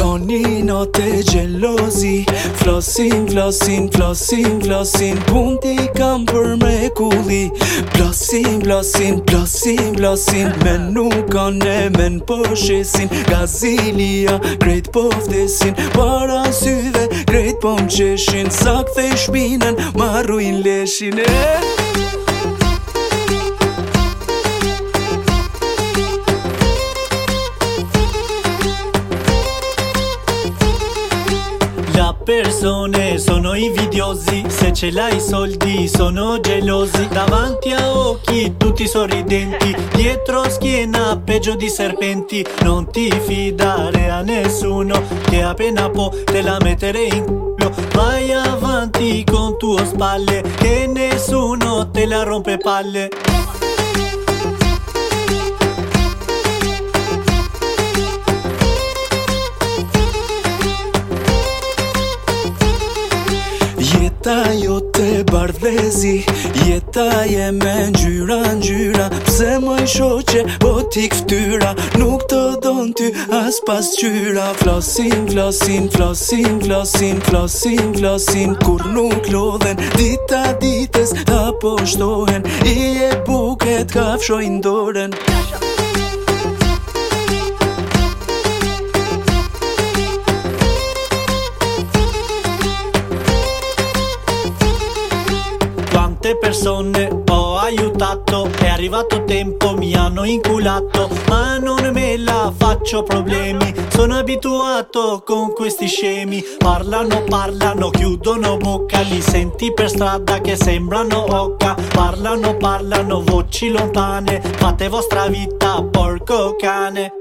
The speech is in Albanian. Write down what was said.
ogni notte gelosi. Flossin, flossin, flossin, flossin, punti kam për me kulli. Blossin, blossin, blossin, blossin, men nuk kanë e men po shesin. Gazilia, krejt po vdesin, para syve krejt po mqeshin. Sa kthej shpinën, marruin leshin. Le persone sono invidiosi, se ce l'hai soldi sono gelosi. Davanti a occhi tutti sorridenti, dietro schiena peggio di serpenti. Non ti fidare a nessuno, che appena può te la mettere in culo. Vai avanti con tue spalle, che nessuno te la rompe palle. Jeta jote bardhezi, jeta jeme ngjyra. Pse më i shoqe, po t'i kftyra, nuk të don ty as pas qyra. Flosin, flosin, flosin, flosin, flosin, flosin, kur nuk lodhen, dita dites apo shtohen, i e buket kafshojnë dorën. Quante persone ho aiutato, è arrivato tempo, mi hanno inculato, ma non me la faccio problemi, sono abituato con questi scemi. Parlano, parlano, chiudono bocca, li senti per strada che sembrano oca. Parlano, parlano, voci lontane, fate vostra vita, porco cane.